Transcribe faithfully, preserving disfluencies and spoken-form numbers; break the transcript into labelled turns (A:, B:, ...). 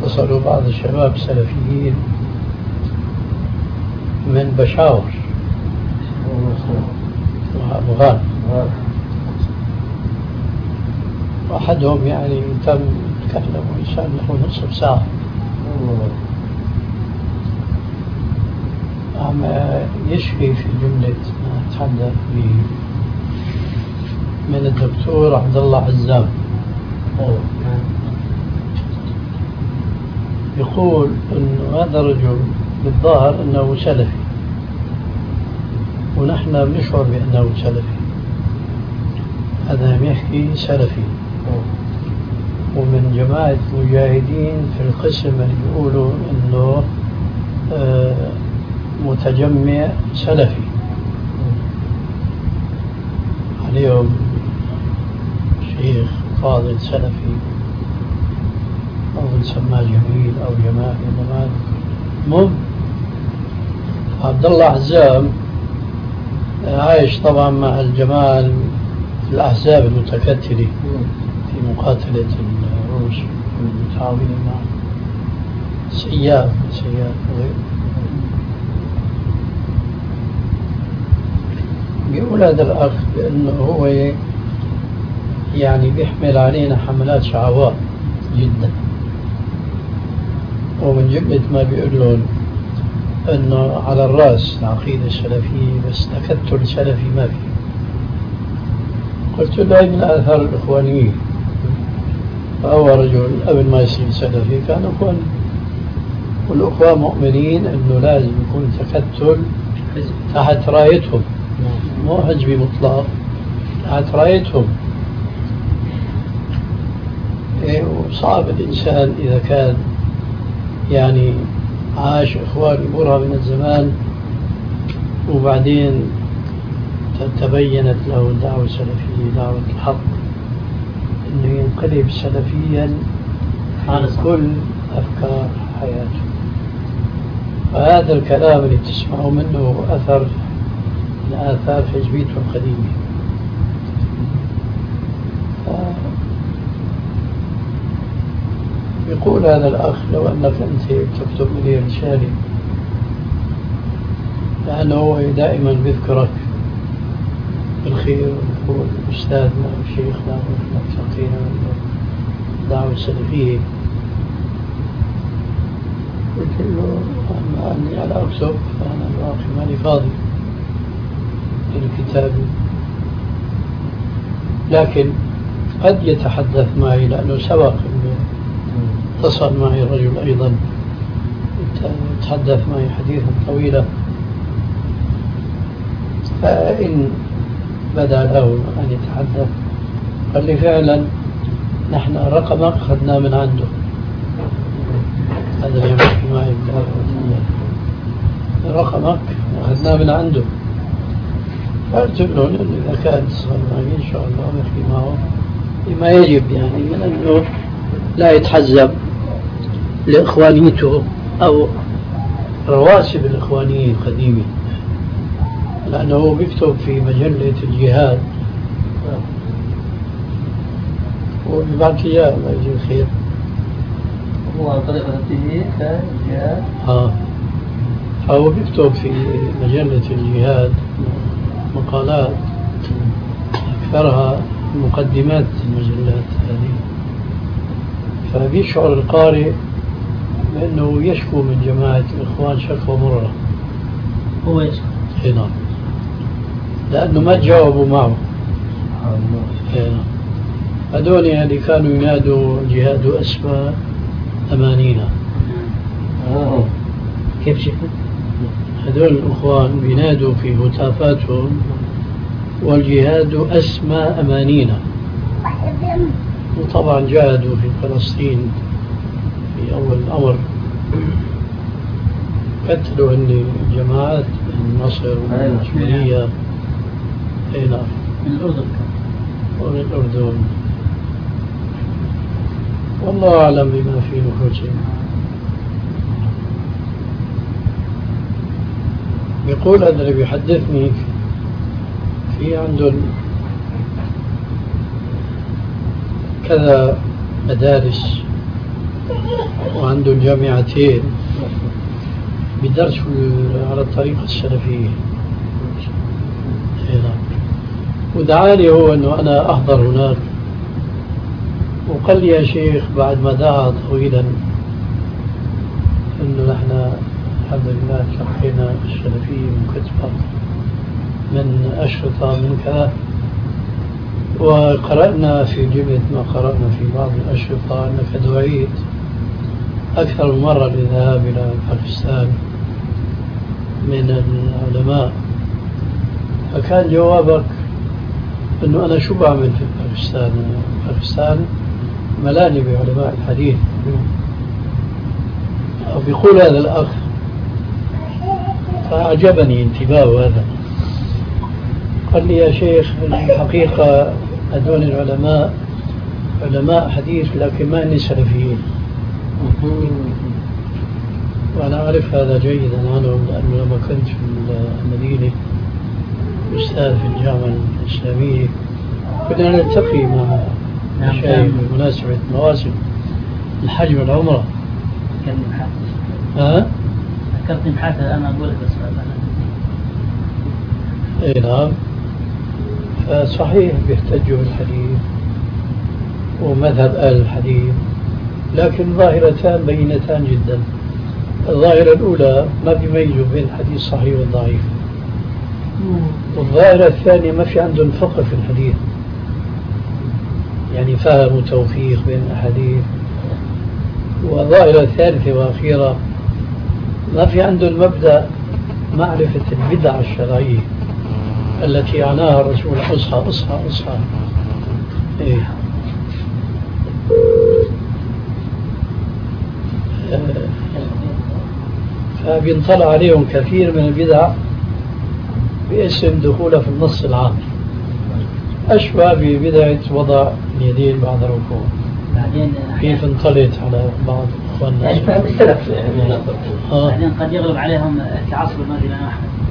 A: اتصلوا بعض الشباب السلفيين من بشاور وأفغان، وأحدهم يعني تم تكلم إنسان له نصف ساعة عم يشفي في جملة ما تحدث به من الدكتور عبد الله عزام. يقول أن هذا الرجل بالظاهر أنه سلفي، ونحن نشعر بأنه سلفي. هذا يحكي سلفي ومن جماعة مجاهدين في القسم اللي يقولوا أنه آه متجمع سلفي، عليهم شيخ فاضل سلفي أو نسماه جميل أو جمال جمال. المهم عبد الله عزام عايش طبعا مع الجمال في الأحزاب المتكتلة في مقاتلة الروس المتعاونين مع سياف سياف وغيره. بيقول هذا الأخ بأنه هو يعني بيحمل علينا حملات شعواء جدا، ومن جملة ما بيقول لهم أنه على الرأس العقيدة السلفية بس تكتل سلفي ما في. قلت له من آثار الإخوانيين، فهو رجل قبل ما يصير سلفي كان إخواني، والأخوان مؤمنين أنه لازم يكون تكتل تحت رايتهم، مو حزبي مطلق، تحت رايتهم. إيه وصعب الإنسان إذا كان يعني عاش إخواني مرة من الزمان وبعدين تبينت له الدعوة السلفية دعوة الحق أنه ينقلب سلفيا عن كل أفكار حياته. فهذا الكلام اللي تسمعوا منه أثر من آثار حزبيته القديمة. يقول هذا الأخ لو أنك أنت تكتب لي رسالة، لأنه هو دائما بيذكرك بالخير ويقول أستاذنا وشيخنا ومتلقينا من الدعوة السلفية. قلت له أما أني على أكتب فأنا الواقع ماني فاضي للكتاب، لكن قد يتحدث معي لأنه سبق اتصل معي الرجل أيضا تحدث معي حديثا طويلا، فإن بدأ له أن يتحدث قال لي فعلا نحن رقمك أخذناه من عنده. هذا اللي يحكي معي رقمك أخذناه من عنده. قلت له إذا كان اتصل معي إن شاء الله نحكي معه بما يجب، يعني من أنه لا يتحزب لإخوانيته أو رواسب الإخوانية القديمة، لأنه بيكتب في مجلة الجهاد وبيبعث إياه الله يجزيه الخير.
B: هو عن طريق التي كجهاد
A: آه فهو بيكتب في مجلة الجهاد مقالات أكثرها مقدمات المجلات هذه، فبيشعر القارئ بأنه يشكو من جماعة الإخوان شكوى مرة.
B: هو يشكو؟
A: اي نعم، لأنه ما تجاوبوا معه. اي نعم، هذول يعني كانوا ينادوا جهاد أسمى أمانينا.
B: آه. كيف شكو؟
A: هذول الإخوان بينادوا في هتافاتهم والجهاد أسمى أمانينا، وطبعا جاهدوا في فلسطين في أول الأمر، قتلوا هن جماعات من مصر ومن سوريا. اي نعم،
B: من الأردن
A: ومن الأردن، والله أعلم بما في نفوسهم. يقول هذا اللي بيحدثني في عندهم كذا مدارس وعنده جامعتين بدرس على الطريقة السلفية. ودعاني هو أنه أنا أحضر هناك، وقال لي يا شيخ بعد ما دعا طويلا أنه نحن الحمد لله تلقينا السلفية من كتبة من أشرطة من كذا، وقرأنا في جملة ما قرأنا في بعض الأشرطة أنك دعيت أكثر من مرة للذهاب إلى باكستان من العلماء، فكان جوابك أنه أنا شو بعمل في باكستان؟ باكستان ملاني بعلماء الحديث. أو بيقول هذا الأخ، فأعجبني انتباهه هذا. قال لي يا شيخ الحقيقة هذول العلماء علماء حديث لكن ما إني سلفيين، وأنا أعرف هذا جيدا عنهم، لأنه لما كنت في المدينة أستاذ في الجامعة الإسلامية كنا نلتقي مع مشايخ بمناسبة مواسم الحج والعمرة.
B: ذكرتني بحاجة
A: ها؟
B: ذكرتني بحاجة أنا أقول لك بس
A: إيه نعم. فصحيح بيحتجوا بالحديث ومذهب أهل الحديث، لكن ظاهرتان بينتان جدا. الظاهرة الأولى ما بيميزوا بين الحديث الصحيح والضعيف، والظاهرة الثانية ما في عندهم فقه في الحديث، يعني فهم وتوفيق بين الأحاديث. والظاهرة الثالثة وأخيرة ما في عندهم مبدأ معرفة البدع الشرعية التي عناها الرسول أصحى أصحى أصحى. إيه. فبينطلع عليهم كثير من البدع باسم دخولها في النص العام، أشبه ببدعة وضع اليدين بعد الركوع.
B: بعدين
A: كيف انطلت على بعض إخواننا
B: يعني فهم السلف. بعدين قد يغلب عليهم التعصب المذهبي الإمام أحمد.